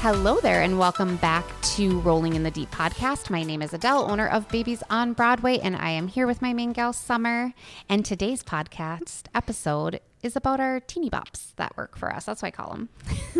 Hello there, and welcome back to Rolling in the Deep podcast. My name is Adele, owner of Babies on Broadway, and I am here with my main gal, Summer. And today's podcast episode is about our teeny bops that work for us. That's what I call them.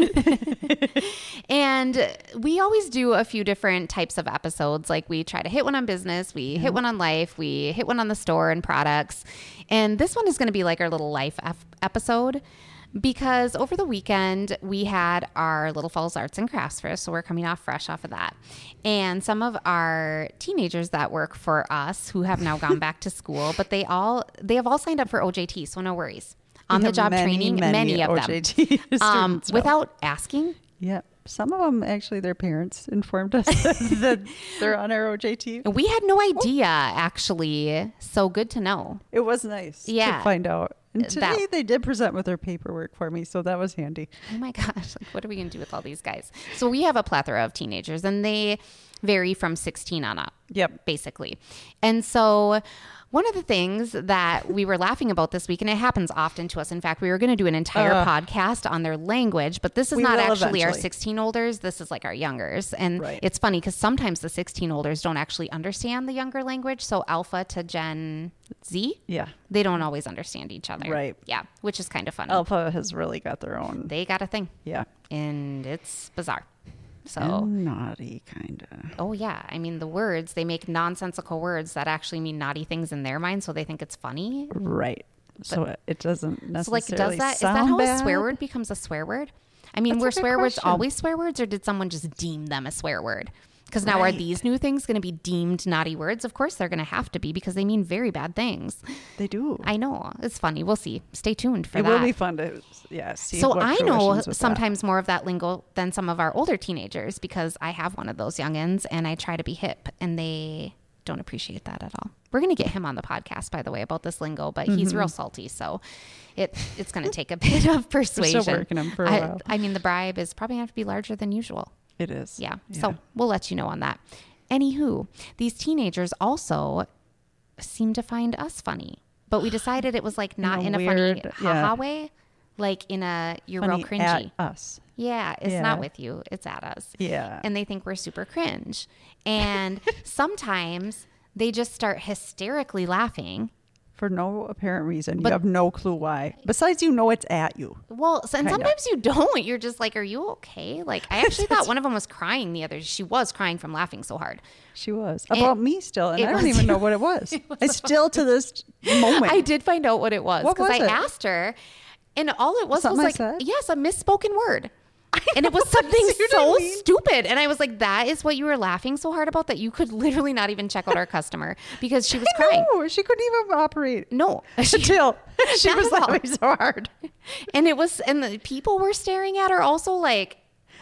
And we always do a few different types of episodes. Like we try to hit one on business, we hit one on life, we hit one on the store and products. And this one is going to be like our little life episode. Because over the weekend, we had our Little Falls Arts and Crafts Fair, so we're coming off fresh off of that. And some of our teenagers that work for us who have now gone back to school, but they have all signed up for OJT, so no worries. On-the-job training, many of OJT them. Without asking. Yeah. Some of them, actually, their parents informed us that they're on our OJT. We had no idea, actually, so good to know. It was nice to find out. And today they did present with their paperwork for me, so that was handy. Oh my gosh, like what are we going to do with all these guys? So we have a plethora of teenagers, and they vary from 16 on up. Yep. Basically. And so one of the things that we were laughing about this week, and it happens often to us. In fact, we were going to do an entire podcast on their language, but this is not actually our 16-olders. This is like our youngers. And It's funny because sometimes the 16-olders don't actually understand the younger language. So Alpha to Gen Z, they don't always understand each other. Right. Yeah, which is kind of funny. Alpha has really got their own. They got a thing. Yeah. And it's bizarre. So and naughty, kind of. Oh, yeah. I mean, the words, they make nonsensical words that actually mean naughty things in their mind, so they think it's funny. Right. But, so it doesn't necessarily is that how a swear word becomes a swear word? I mean, were swear words always swear words, or did someone just deem them a swear word? Because now are these new things going to be deemed naughty words? Of course they're going to have to be, because they mean very bad things. They do. I know. It's funny. We'll see. Stay tuned for that. It will be fun to see. So I know sometimes more of that lingo than some of our older teenagers, because I have one of those youngins and I try to be hip, and they don't appreciate that at all. We're going to get him on the podcast, by the way, about this lingo, but he's real salty. So it's going to take a bit of persuasion. We're still working him for a while. I mean, the bribe is probably going to have to be larger than usual. It is. Yeah. So we'll let you know on that. Anywho, these teenagers also seem to find us funny, but we decided it was like not in a funny ha-ha way, like in a you're funny real cringy. At us. Yeah, it's not with you. It's at us. Yeah. And they think we're super cringe. And sometimes they just start hysterically laughing. For no apparent reason. You have no clue why. Besides, it's at you. Well, and sometimes you don't. You're just like, are you okay? Like, I actually thought one of them was crying the other day. She was crying from laughing so hard. She was. About me still. And I don't even know what it was. I still, to this moment. I did find out what it was. What was it? Because I asked her, and all it was like, yes, a misspoken word. And it was something so stupid. And I was like, that is what you were laughing so hard about, that you could literally not even check out our customer because she was crying. No, she couldn't even operate. No. Until she was laughing so hard. And the people were staring at her also like,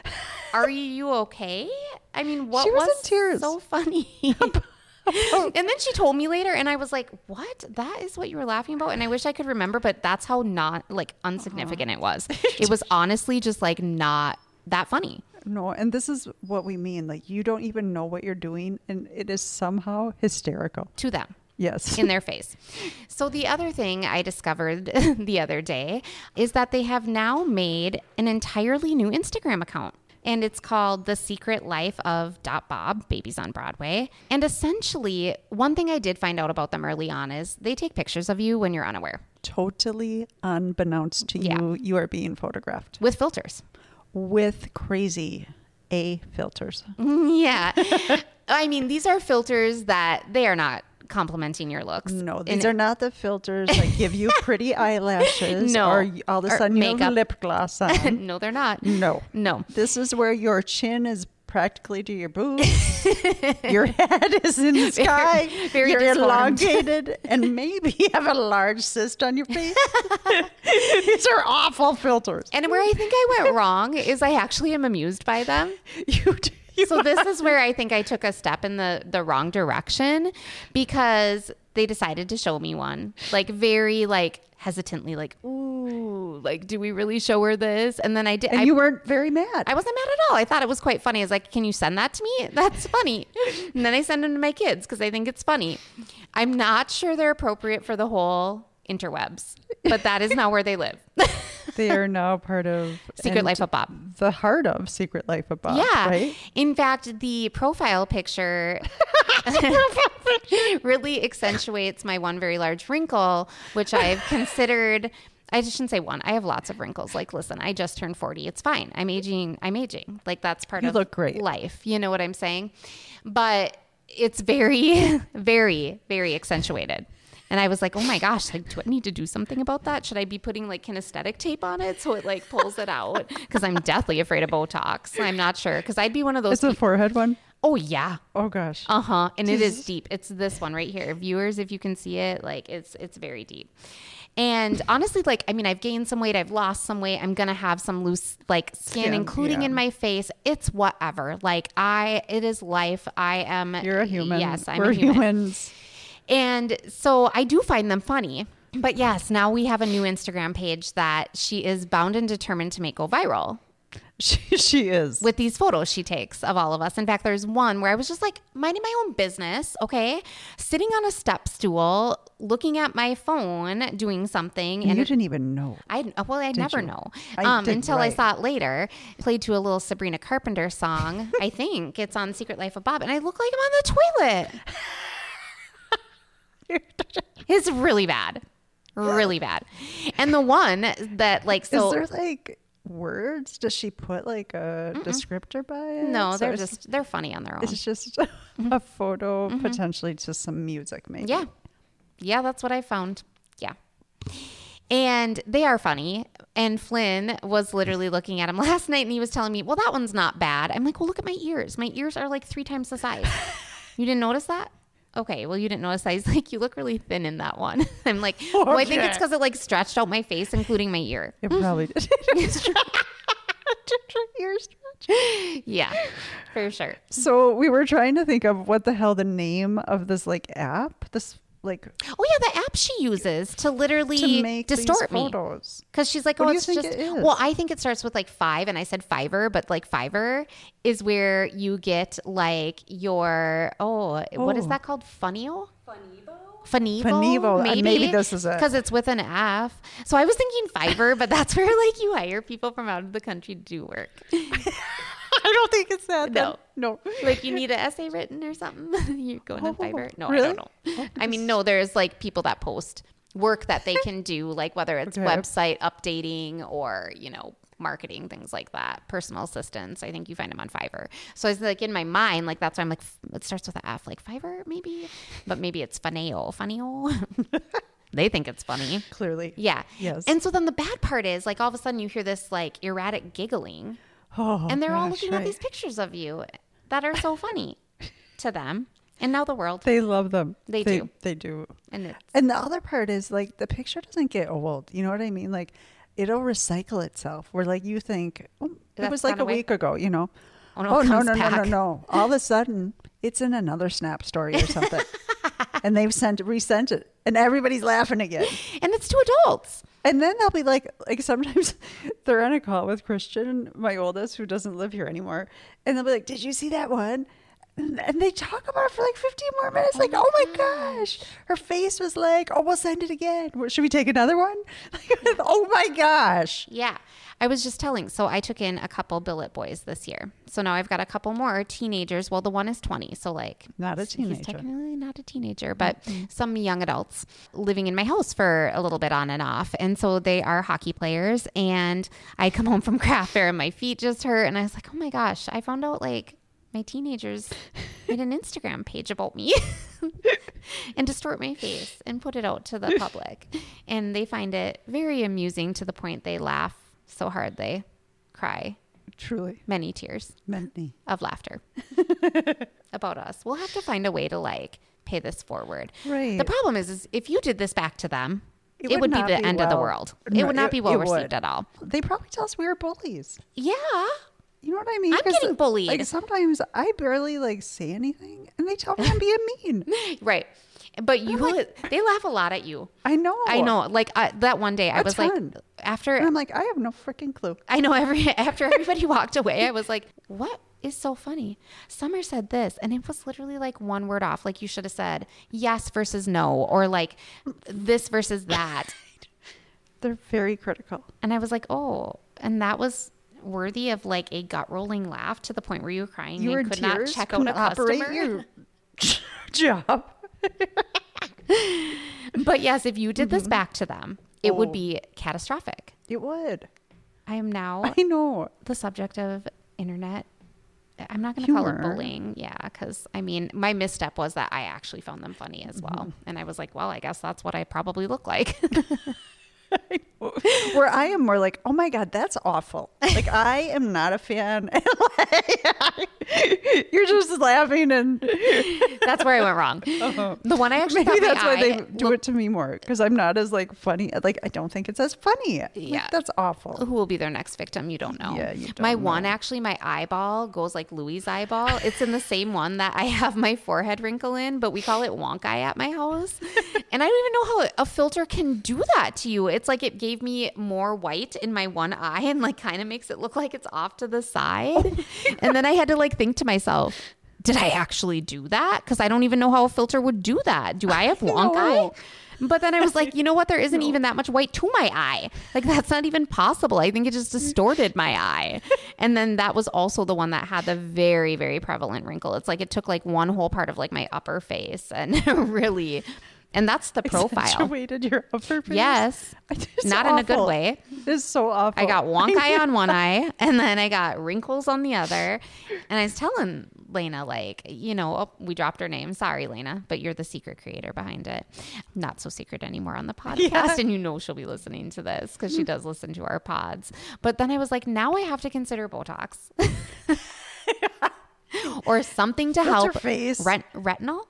are you okay? I mean, what was in tears. So funny? And then she told me later, and I was like, what? That is what you were laughing about? And I wish I could remember, but that's how insignificant it was. It was honestly just like not that funny. No, and this is what we mean. Like, you don't even know what you're doing, and it is somehow hysterical. To them. Yes. In their face. So the other thing I discovered the other day is that they have now made an entirely new Instagram account. And it's called The Secret Life of .Bob, Babies on Broadway. And essentially, one thing I did find out about them early on is they take pictures of you when you're unaware. Totally unbeknownst to you, you are being photographed. With filters. With crazy filters. Yeah. I mean, these are filters that they are not complimenting your looks. No, these are not the filters that give you pretty eyelashes. No. Or all of a sudden you have lip gloss on. No, they're not. No. This is where your chin is practically to your boobs. Your head is in the sky. Very You're disformed. elongated, and maybe you have a large cyst on your face. These are awful filters. And where I think I went wrong is I actually am amused by them. You do. So this is where I think I took a step in the wrong direction, because they decided to show me one, like very hesitantly, like, ooh, like, do we really show her this? And then I did. And you weren't very mad. I wasn't mad at all. I thought it was quite funny. I was like, can you send that to me? That's funny. And then I send them to my kids because I think it's funny. I'm not sure they're appropriate for the whole interwebs, but that is not where they live. They are now part of Secret Life of Bob. The heart of Secret Life of Bob. Yeah. Right? In fact, the profile picture really accentuates my one very large wrinkle, which I've considered. I just shouldn't say one. I have lots of wrinkles. Like, listen, I just turned 40. It's fine. I'm aging. Like, that's part of look great. life. You know what I'm saying? But it's very, very, very accentuated. And I was like, oh my gosh, like, do I need to do something about that? Should I be putting like kinesthetic tape on it so it like pulls it out? Because I'm deathly afraid of Botox. I'm not sure. Because I'd be one of those. It's a forehead one? Oh, yeah. Oh, gosh. Uh-huh. And it is deep. It's this one right here. Viewers, if you can see it, like it's very deep. And honestly, like, I mean, I've gained some weight. I've lost some weight. I'm going to have some loose like skin, including in my face. It's whatever. Like it is life. You're a human. Yes, I'm We're a human. humans. And so I do find them funny. But yes, now we have a new Instagram page that she is bound and determined to make go viral. She is. With these photos she takes of all of us. In fact, there's one where I was just like minding my own business, okay? Sitting on a step stool, looking at my phone, doing something. And you didn't even know. I'd never know until I saw it later. Played to a little Sabrina Carpenter song. I think it's on Secret Life of Bob. And I look like I'm on the toilet. It's really bad. Really bad. And the one that like, so. Is there like words? Does she put like a descriptor by it? No, they're funny on their own. It's just a photo, potentially just some music maybe. Yeah. Yeah, that's what I found. Yeah. And they are funny. And Flynn was literally looking at him last night and he was telling me, well, that one's not bad. I'm like, well, look at my ears. My ears are like 3 times the size. You didn't notice that? Okay, well, you didn't notice that. He's like, you look really thin in that one. I'm like, well, I think it's because it like stretched out my face, including my ear. It probably did. Ear stretch. Yeah, for sure. So we were trying to think of what the hell the name of this like app, this like. Oh yeah, the app she uses to literally make distort these photos. Because she's like, What oh, do you it's think just. it is? Well, I think it starts with like 5, and I said Fiverr, but like Fiverr is where you get like your what is that called? Funio? Funivo, Maybe this is it. Because it's with an F. So I was thinking Fiverr, but that's where like you hire people from out of the country to do work. I don't think it's that. No. No. Like you need an essay written or something. You're going on Fiverr? No, really? I don't know. I mean, no, there's like people that post work that they can do, like whether it's website updating or, marketing, things like that, personal assistants. I think you find them on Fiverr. So it's like in my mind, like that's why I'm like, it starts with an F, like Fiverr maybe, but maybe it's Funeo. They think it's funny. Clearly. Yeah. Yes. And so then the bad part is like all of a sudden you hear this like erratic giggling and they're all looking at these pictures of you that are so funny to them. And now the world. They love them. They do. They do. And the other part is like the picture doesn't get old. You know what I mean? Like it'll recycle itself. Where like you think, it was like a week ago, Oh, no, no. All of a sudden it's in another Snap story or something. And they've resent it. And everybody's laughing again. And it's to adults. And then they'll be like sometimes they're on a call with Christian, my oldest, who doesn't live here anymore. And they'll be like, did you see that one? And they talk about it for like 15 more minutes. Like, oh my gosh, her face was like, oh, we'll send it again. Should we take another one? Oh my gosh. Yeah. I was just telling. So I took in a couple billet boys this year. So now I've got a couple more teenagers. Well, the one is 20. So like not a teenager. He's technically not a teenager, but some young adults living in my house for a little bit on and off. And so they are hockey players. And I come home from craft fair and my feet just hurt. And I was like, oh my gosh, I found out like my teenagers made an Instagram page about me and distort my face and put it out to the public. And they find it very amusing to the point they laugh so hard they cry. Truly. Many tears. Many. Of laughter about us. We'll have to find a way to like pay this forward. Right. The problem is if you did this back to them, it would be the end of the world. It would not be well received at all. They probably tell us we were bullies. Yeah. You know what I mean? I'm getting bullied. Like sometimes I barely like say anything and they tell me I'm being mean. Right. But they laugh a lot at you. I know. Like that one day I was like, after. And I'm like, I have no freaking clue. I know after everybody walked away, I was like, what is so funny? Summer said this and it was literally like one word off. Like you should have said yes versus no or like this versus that. They're very critical. And I was like, oh, and that was worthy of like a gut rolling laugh to the point where you were crying You were and in could not tears, check out couldn't a operate customer. your job. But yes, if you did this back to them, it would be catastrophic. It would. I am now I know. the subject of internet. I'm not going to call it Humor. bullying. Yeah. Because I mean, my misstep was that I actually found them funny as well. And I was like, well, I guess that's what I probably look like. Where I am more like, oh my God, that's awful. Like, I am not a fan. And you're just laughing and That's where I went wrong. The one I actually maybe thought that's my why they eye do it to me more, because I'm not as like funny. Like, I don't think it's as funny. Like, Yeah. that's awful. Who will be their next victim? You don't know. Yeah, you don't my know. one, actually, my eyeball goes like Louis' eyeball. It's in the same one that I have my forehead wrinkle in, but we call it wonk eye at my house. And I don't even know how a filter can do that to you. It's like it gave me more white in my one eye and like kind of makes it look like it's off to the side. And then I had to like think to myself, did I actually do that? Because I don't even know how a filter would do that. Do I have wonk eye? No. But then I was like, you know what? There isn't even that much white to my eye. Like, that's not even possible. I think it just distorted my eye. And then that was also the one that had the very, very prevalent wrinkle. It's like it took like one whole part of like my upper face and really, and that's the profile. Accentuated your upper face? Yes. It's Not in a good awful. way. It's so awful. I got wonk eye on one eye and then I got wrinkles on the other. And I was telling Lena, like, you know, oh, we dropped her name. Sorry, Lena, but you're the secret creator behind it. Not so secret anymore on the podcast. Yeah. And you know she'll be listening to this because she does listen to our pods. But then I was like, now I have to consider Botox. Or something to What's help. her face? Retinol?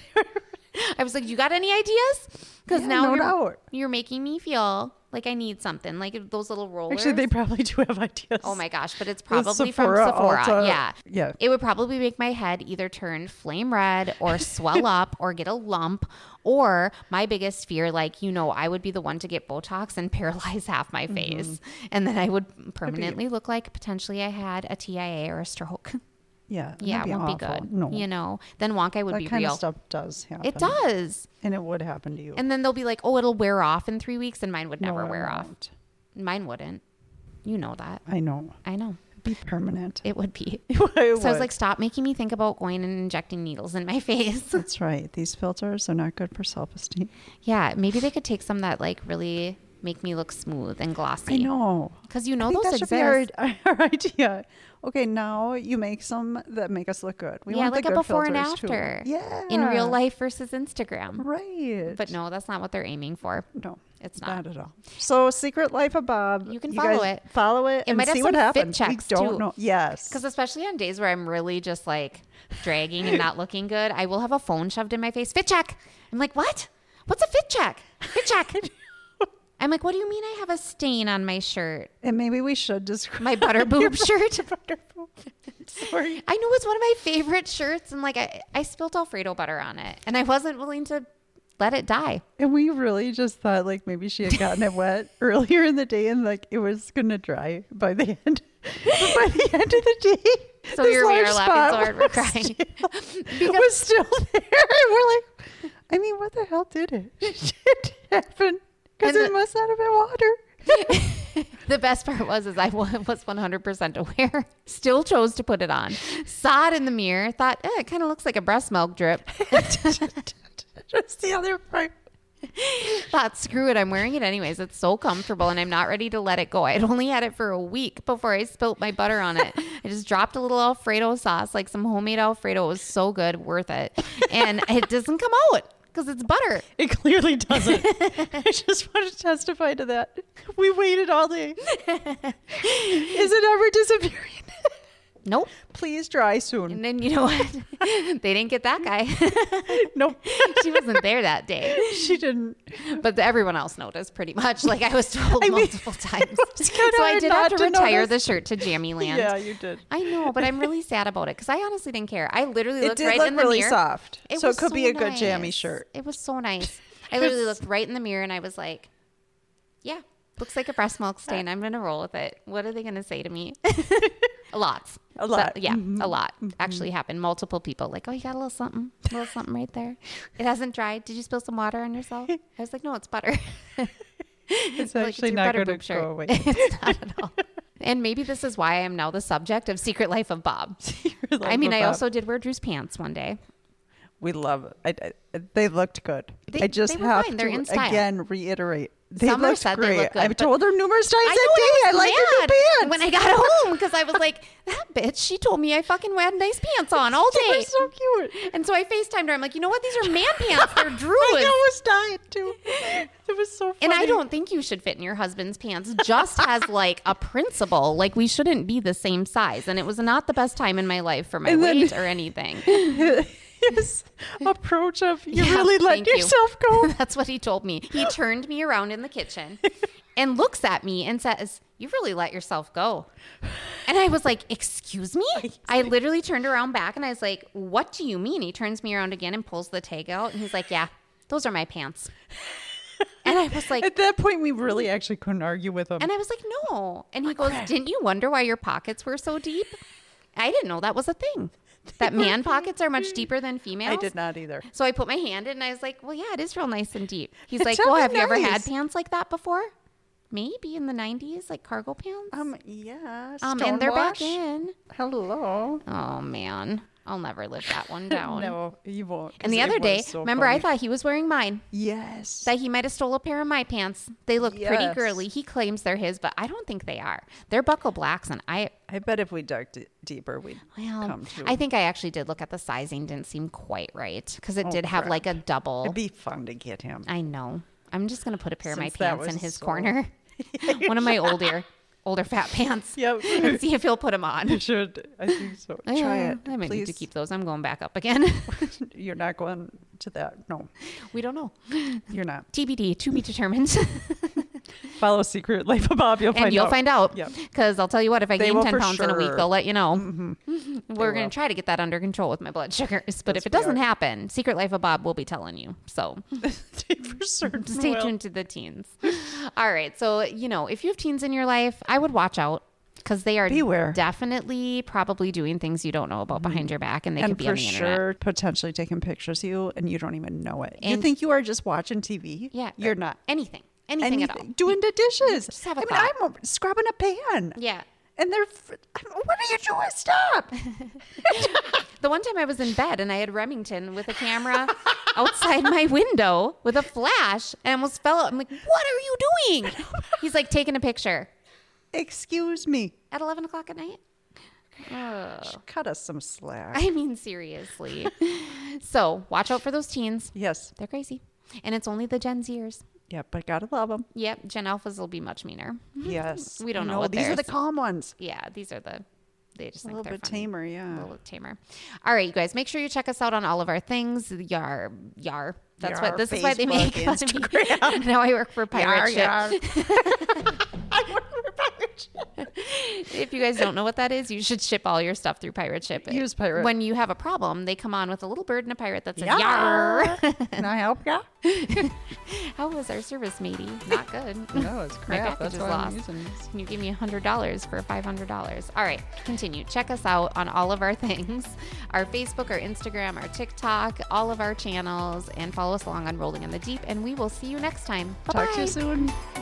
I was like, you got any ideas? Because Yeah, now no doubt. you're making me feel like I need something, like those little rollers. Actually, they probably do have ideas. Oh my gosh, but it's The probably from Sephora, Sephora. Ulta. Yeah. Yeah. It would probably make my head either turn flame red or swell up or get a lump, or my biggest fear, like, you know, I would be the one to get Botox and paralyze half my face. And then I would permanently look like potentially I had a TIA or a stroke. Yeah. Yeah, that'd it won't awful. be good. No. You know, then Wonkai would That be kind real. of stuff does happen. It does. And it would happen to you. And then they'll be like, oh, it'll wear off in 3 weeks, and mine would never No, it wear off. won't. Mine wouldn't. You know that. I know. I know. It'd be permanent. It would be. It So I was would. like, stop making me think about going and injecting needles in my face. That's right. These filters are not good for self-esteem. Yeah, maybe they could take some that like really make me look smooth and glossy. I know. Because you I know think those that should exist. be our idea. Okay, now you make some that make us look good. We Yeah, want like the a good before and filters, too. after. Yeah. In real life versus Instagram. Right. But no, that's not what they're aiming for. No, It's not. at all. So, Secret Life of Bob. You can follow guys it. Follow it It and might have see some what fit happens. checks, we don't too. know. Yes. Because especially on days where I'm really just like dragging and not looking good, I will have a phone shoved in my face. Fit check. I'm like, what? What's a fit check? Fit check. I'm like, what do you mean I have a stain on my shirt? And maybe we should describe My butter boob shirt. butter boob. Sorry. I know it's one of my favorite shirts, and like I spilled Alfredo butter on it, and I wasn't willing to let it die. And we really just thought like maybe she had gotten it wet earlier in the day and like it was gonna dry by the end. But by the end of the day, So this here we large are spot laughing so hard we're was crying. still- was still there. And we're like, I mean, what the hell did it? It happened because And it must not have been water. The best part was is I was 100% aware. Still chose to put it on. Saw it in the mirror. Thought, it kind of looks like a breast milk drip. Just the other part. Thought, screw it. I'm wearing it anyways. It's so comfortable, and I'm not ready to let it go. I'd only had it for a week before I spilt my butter on it. I just dropped a little Alfredo sauce, like some homemade Alfredo. It was so good, worth it. And it doesn't come out because it's butter. It clearly doesn't. I just want to testify to that. We waited all day. Is it ever disappearing? Nope. Please dry soon. And then you know what? They didn't get that guy. Nope. She wasn't there that day. She didn't. But everyone else noticed pretty much. Like I was told I mean, multiple times. it's kinda So I hard did not have to to retire notice. the shirt to Jammy Land. Yeah, you did. I know, but I'm really sad about it because I honestly didn't care. I literally It looked did right look in the really mirror. soft. So was it could be a good nice. jammy shirt. It was so nice. I literally looked right in the mirror and I was like, yeah, looks like a breast milk stain. I'm going to roll with it. What are they going to say to me? Lots. A lot. But, yeah, a lot. Actually happened. Multiple people like, oh, you got a little something right there. It hasn't dried. Did you spill some water on yourself? I was like, no, it's butter. It's Like, actually your not better going boob to go away. It's not at all. And maybe this is why I am now the subject of Secret Life of Bob. I mean, I also did wear Drew's pants one day. We love it. They looked good. They I just were have fine. They're to in style. again reiterate. They Summer looked said great. they look good, I've but told her numerous times I that day. I know, like your new mad pants. when I got home because I was like, that bitch, she told me I fucking had nice pants on all They day. were so cute. And so I FaceTimed her. I'm like, you know what? These are man pants. They're I Drew's. was dying too. It was so funny. And I don't think you should fit in your husband's pants just as like a principle. Like we shouldn't be the same size. And it was not the best time in my life for my weight or anything. His approach of you Yeah, really let thank you. yourself go. That's what he told me. He turned me around in the kitchen and looks at me and says, you really let yourself go. And I was like, excuse me? I literally turned around back and I was like, what do you mean? He turns me around again and pulls the tag out. And he's like, yeah, those are my pants. And I was like, At that point, we really actually couldn't argue with him. and I was like, no. And he goes, didn't you wonder why your pockets were so deep? I didn't know that was a thing. That man pockets are much deeper than females. I did not either. So I put my hand in and I was like, well, yeah, it is real nice and deep. He's like, Tell well, me have you ever had nice. pants like that before? Maybe in the 90s, like cargo pants. Yeah. And they're back Stonewash. in. Hello. Oh, man. I'll never live that one down. No, you won't. 'cause And the it other day, was so remember, I funny. thought he was wearing mine. Yes. That he might have stole a pair of my pants. They look pretty Yes. girly. He claims they're his, but I don't think they are. They're buckle blacks, and I bet if we dug deeper, we'd well, come to. I think I actually did look at the sizing. Didn't seem quite right because it did have crap. like a double. It'd be fun to get him. I know. I'm just gonna put a pair of my Since that pants in was his so- corner. One of my older fat pants. Yep. And see if he'll put them on. You should. I think so. Try Yeah, it. I might need to please. keep those. I'm going back up again. You're not going to that. No, We don't know. you're not. TBD, to be determined. Follow Secret Life of Bob. You'll find And you'll out. find out. Yep. Because I'll tell you what, if I They gain will 10 for pounds in a week, sure. I'll let you know. We're will. going to try to get that under control with my blood sugars. But Yes, if it we doesn't are. happen, Secret Life of Bob will be telling you. So For certain. stay will. tuned to the teens. All right. So, you know, if you have teens in your life, I would watch out because they are Beware. definitely probably doing things you don't know about behind your back, and they And could be for on the internet. sure, potentially taking pictures of you, and you don't even know it. You And- think you are just watching TV. Yeah. You're not. Anything at all. Doing the dishes. Just have a I thought. mean, I'm scrubbing a pan. Yeah. And they're, what are you doing? Stop. The one time I was in bed and I had Remington with a camera outside my window with a flash and almost fell out. I'm like, what are you doing? He's like taking a picture Excuse me. at 11 o'clock at night. Oh. Cut us some slack. I mean, seriously. So watch out for those teens. Yes. They're crazy. And it's only the Gen Zers. Yeah, but gotta love them. Yep. Gen Alphas will be much meaner. Yes. We don't I know what These are the theirs- calm ones. Yeah. These are they just A think little they're bit funny. tamer, A yeah. little tamer. All right, you guys, make sure you check us out on all of our things. Yar. That's Yar, what this is why they make Facebook, fun of me. Now I work for Pirate Ship. I work for Pirate Ship. If you guys don't know what that is, you should ship all your stuff through Pirate Ship. Use Pirate. When you have a problem, they come on with a little bird and a pirate that says Yar. yar. Can I help ya? How was our service, matey? Not good. No, it's My crap. package That's is what I'm lost. using. Can you give me $100 for $500? All right, continue. Check us out on all of our things, our Facebook, our Instagram, our TikTok, all of our channels, and follow us along on Rolling in the Deep. And we will see you next time. Bye-bye. Talk to you soon.